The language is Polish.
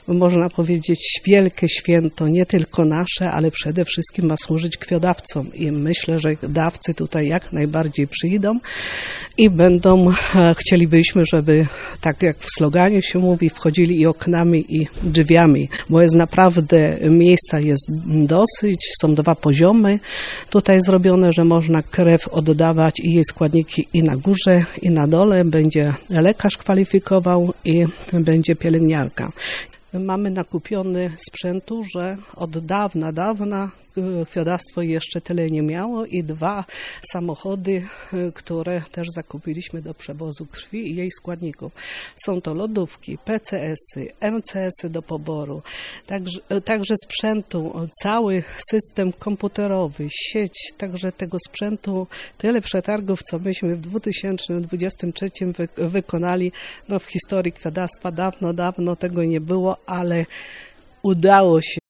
można powiedzieć, wielkie święto, nie tylko nasze, ale przede wszystkim ma służyć krwiodawcom i myślę, że dawcy tutaj jak najbardziej przyjdą i będą, chcielibyśmy, żeby tak jak w sloganie się mówi, wchodzili i oknami i drzwiami, bo jest naprawdę, miejsca jest dosyć, są 2 poziomy tutaj zrobione, że można krew oddawać i jej składniki i na górze i na dole, będzie lekarz kwalifikował i będzie pielęgniarka. Mamy nakupiony sprzętu, że od dawna krwiodawstwo jeszcze tyle nie miało i 2 samochody, które też zakupiliśmy do przewozu krwi i jej składników. Są to lodówki, PCS-y, MCS-y do poboru, także sprzętu, cały system komputerowy, sieć, także tego sprzętu, tyle przetargów, co myśmy w 2023 wykonali, w historii krwiodawstwa dawno tego nie było, ale udało się